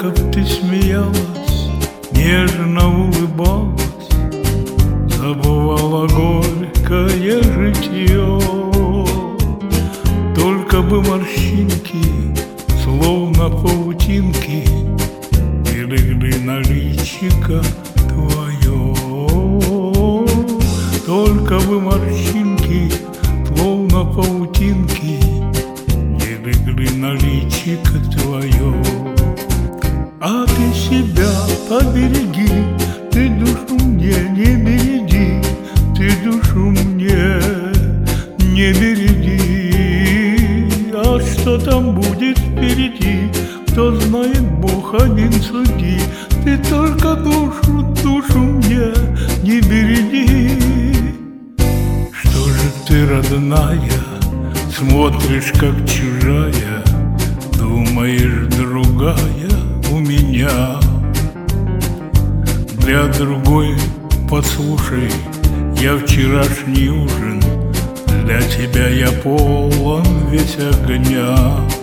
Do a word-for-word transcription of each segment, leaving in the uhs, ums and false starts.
Только б ты смеялась, нежно улыбалась, забывала горькое житье. Только бы морщинки, словно паутинки, не легли на личико твое. Только бы морщинки, словно паутинки, не легли на личико твое. А ты себя побереги, ты душу мне не береги, ты душу мне не береги. А что там будет впереди, кто знает, Бог один суди. Ты только душу, душу мне не береги. Что же ты, родная, смотришь как чужая, думаешь, другая у меня? Для другой, послушай, я вчерашний ужин, для тебя я полон весь огня.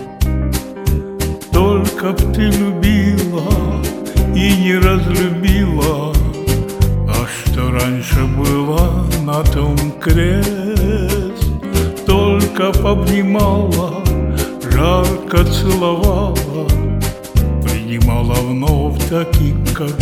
Только б ты любила и не разлюбила, а что раньше было, на том крест. Только б обнимала, жарко целовала, принимала вновь таким, как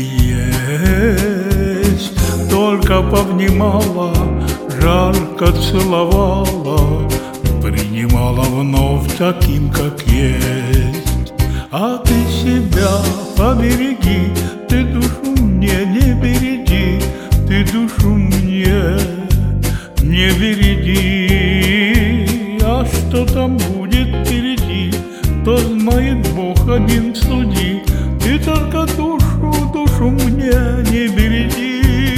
есть. Только б обнимала, жарко целовала, принимала вновь таким, как есть. А ты себя побереги, ты душу мне не береги, ты душу мне не береги. А что там будет впереди, кто знает, Бог один суди. Ты только душу, душу мне не береги.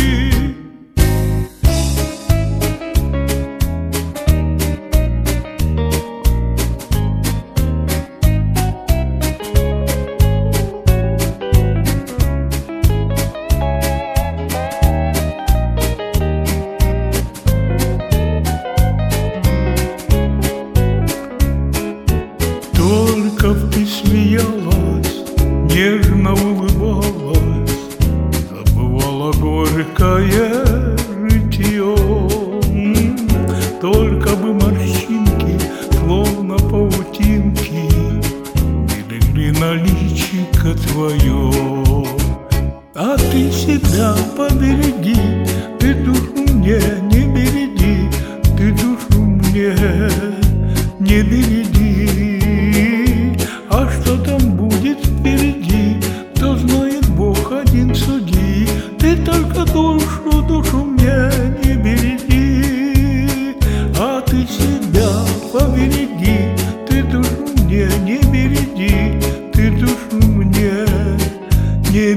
Только б ты смеялась, нежно улыбалась, забывала горькое житье. Только бы морщинки, словно паутинки, не легли на личико твое. А ты себя побереги, ты душу мне не береги, ты душу мне не береги. А что там будет впереди, кто знает, Бог один суди. Ты только душу, душу мне не береги. А ты себя побереги, ты душу мне не береги, ты душу мне не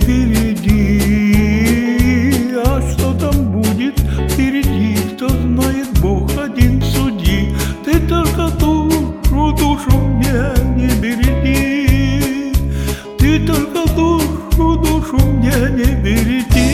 береги. А что там будет впереди, кто знает, Бог один суди. Ты только душу, душу мне не береги, ты только душу, душу мне не береги.